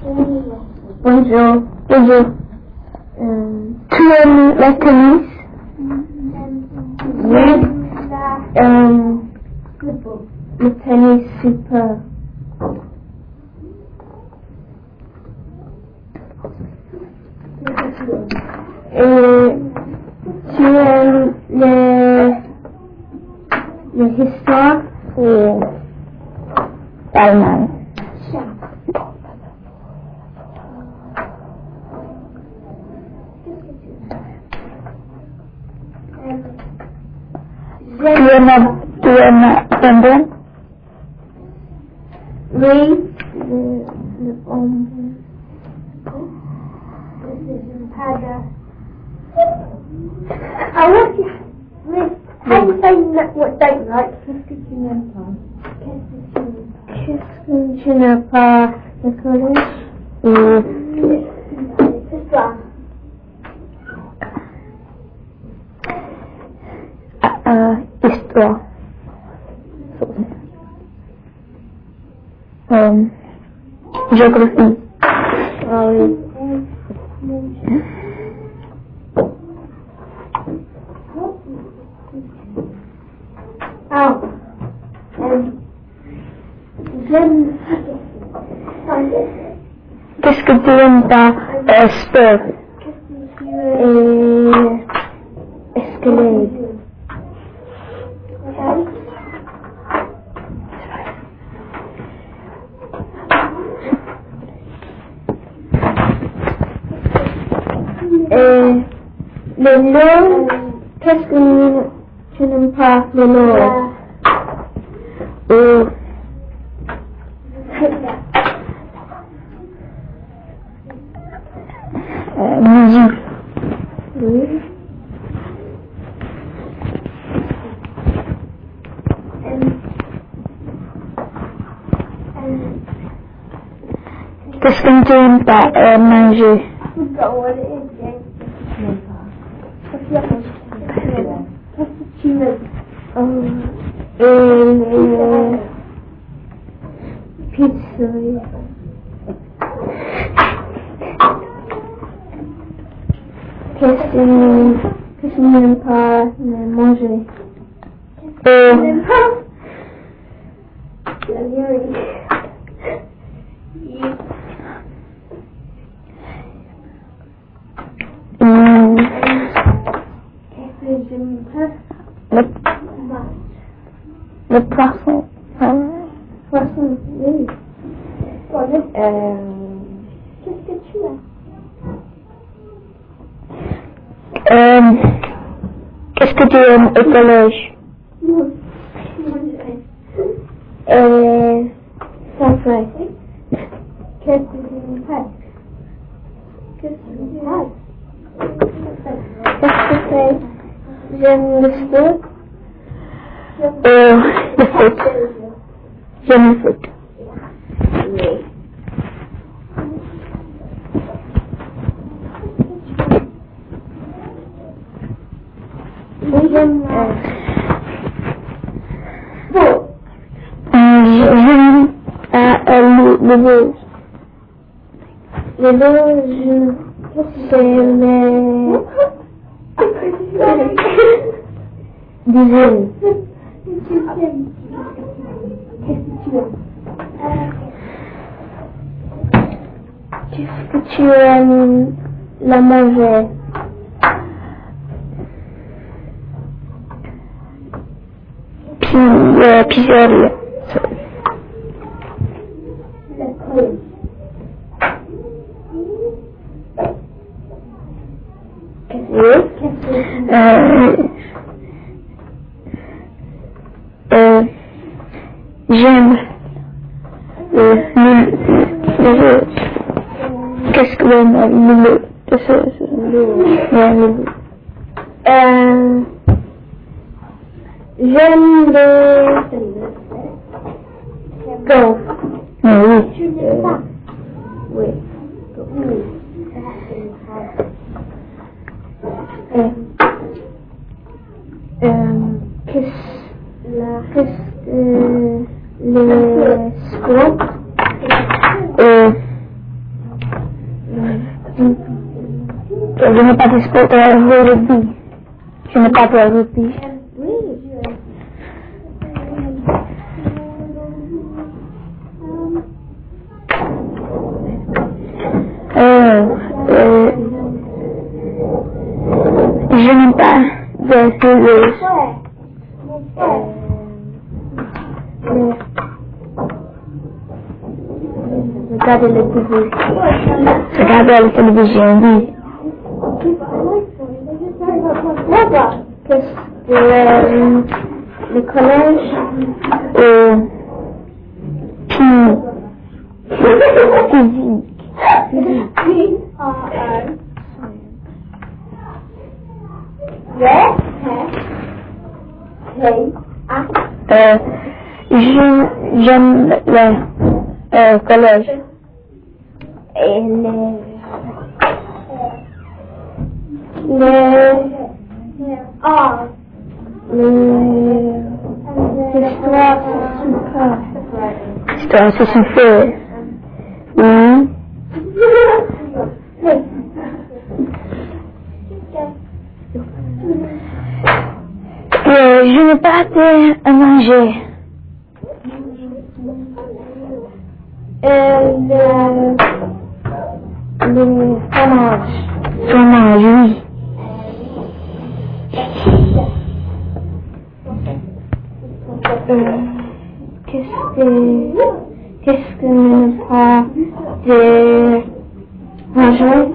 Bonjour. Bonjour. Tu aimes la tennis? Oui. Le tennis super. Et tu aimes l'histoire? Oui. Allemagne. Tu aimes London? Oui. Le bonbon. I want you. How do you say what don't you like? Qu'est-ce que tu n'aimes pas? Qu'est-ce que tu n'aimes pas? Le collège? L'histoire. Histoire. Géographie. Ah oui. Qu'est-ce que tu aimes pas? Sport. Escalade. Le long, qu'est-ce que tu n'aimes pas le long? Musique. Oui. Qu'est-ce que tu aimes pas manger? Pizza. Qu'est-ce que tu n'aimes pas manger? Le poisson. Poisson, oui. Qu'est-ce que tu as? Qu'est-ce que tu aimes au collège? Ça fait. Qu'est-ce que tu aimes pas? Qu'est-ce que c'est? J'aime le sport. Le foot. J'aime le foot. Oui. J'aime le blues. Le blues, c'est Désolé. Qu'est-ce que tu aimes la manger? Pizzeria. J'aime qu'est-ce que le j'aime le golf. Oui. Tu n'aimes pas? Oui. Le sport? Je n'ai pas de sport de rugby. Je n'ai pas de rugby. Je n'ai pas de séries. Regarder la télévision. Regarder la télévision, oui. Qu'est-ce que le collège physique. J'aime le collège et l'histoire, c'est super. Oui. Je n'ai pas hâte à manger. Le fromage. Fromage, oui. Qu'est-ce que nous pas de manger?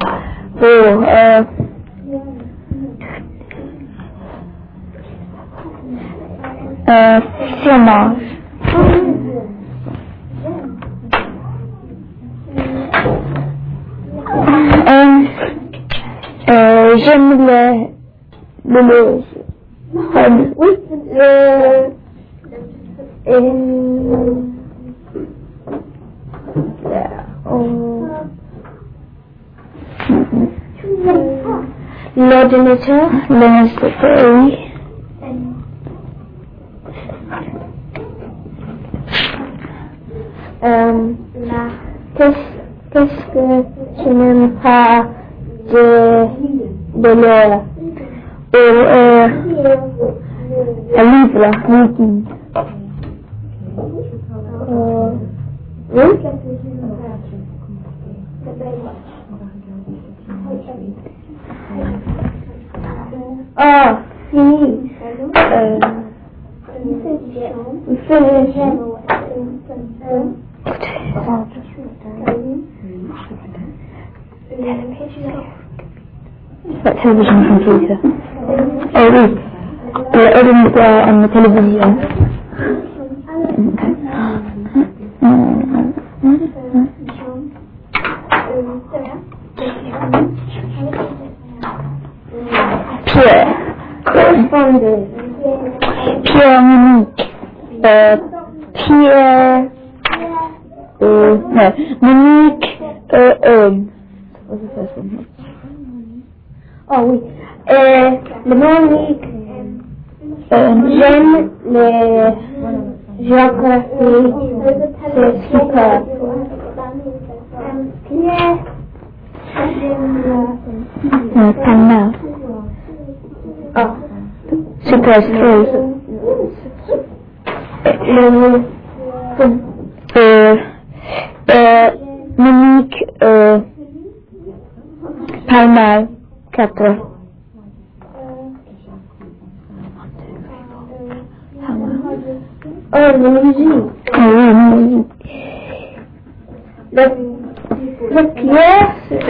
Fromage. J'aime le lait. Oui, l'ordinateur, oui. Qu'est-ce que tu n'aimes pas de l'heure? Un livre, oui. Oui? Ah, si. Television computer. Oh, oui. On the television. Pierre. Pierre Monique. Pierre. No. Monique. What's the first one? Oh oui. Le Monique. J'aime les géographies. C'est super. Pierre. Palma. Oh. Super strong. Monique. Palma. 4. Oh, la musique. Oui, la pièce,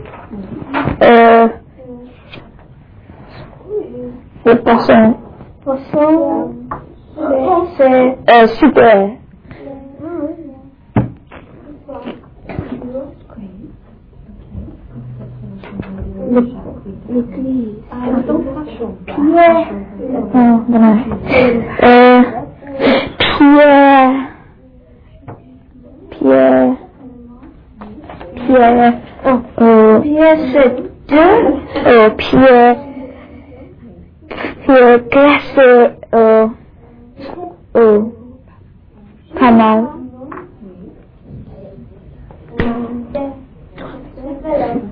le poisson. Poisson, c'est super. L'église. Pierre. Pierre, c'est 2. Pierre glacé, pas mal.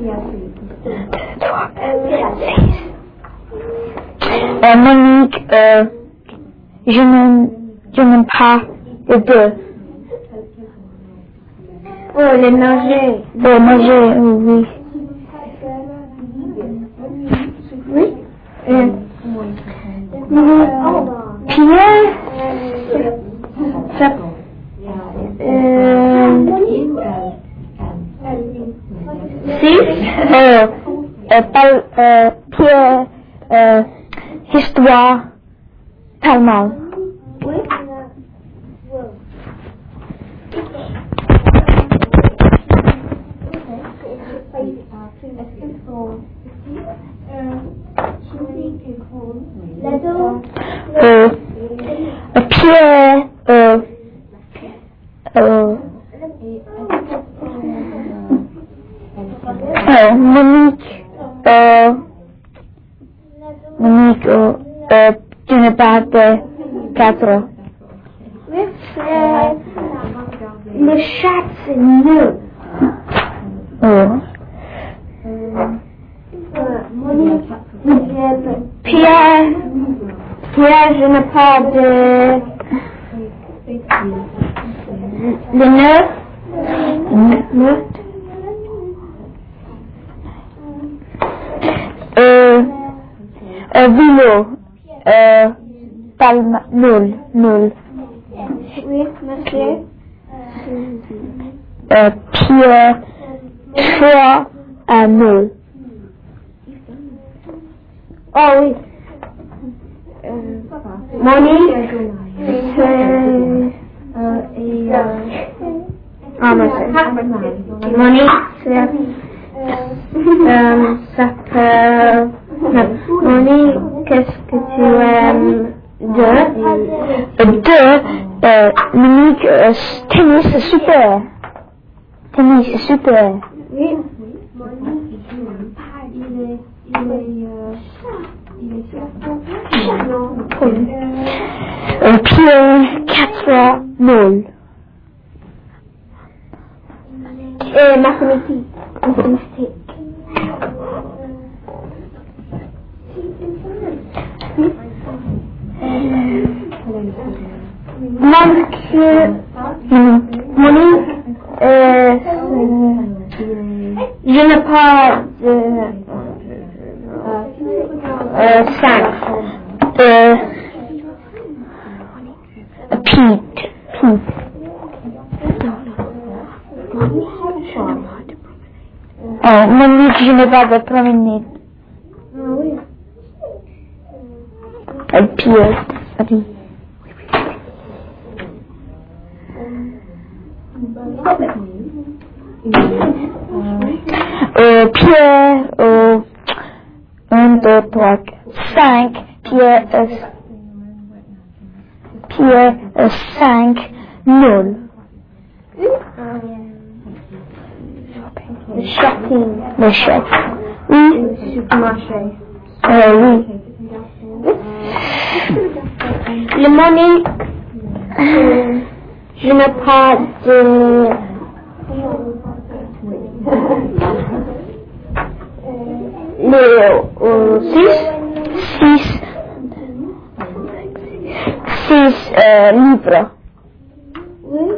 Monique, je n'aime pas les deux. Oh, les nager. Les nager, oui. Oui. Pierre, Ça. Pierre, histoire, pas mal. Oui. Pierre, Monique, tu n'es pas de 4. Oui, le chat, c'est nul. Monique, Pierre, je n'ai pas de... Le 9. Vélo, palme, nul. Oui, merci. Pierre, 3 à 0. Oh oui. Monique, Monique, qu'est-ce que tu aimes de? Monique, tennis, c'est super. Tennis, c'est super. Oui. Pierre, 4 0. Mathématiques. Monique, je n'ai pas de 5. Pete. Monique, je n'ai pas de promenade. Oui. Pierre, Pierre, 1, 2, 3, 5. Pierre, 5, 0. Le shopping. Le chèque. Oui. Le supermarché. Oui. Le Monique, je n'ai pas de... Le 6 livres. Oui.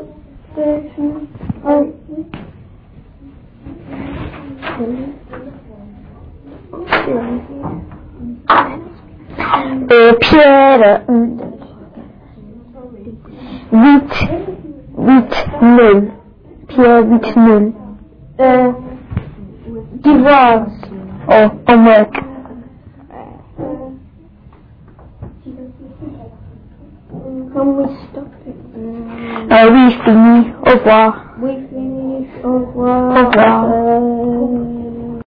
Pierre, 8 0. Pierre, 8 0. Divorce. Oh, homework. Can we stop it? Oui, fini. Au revoir. We finish. Au revoir. Au revoir.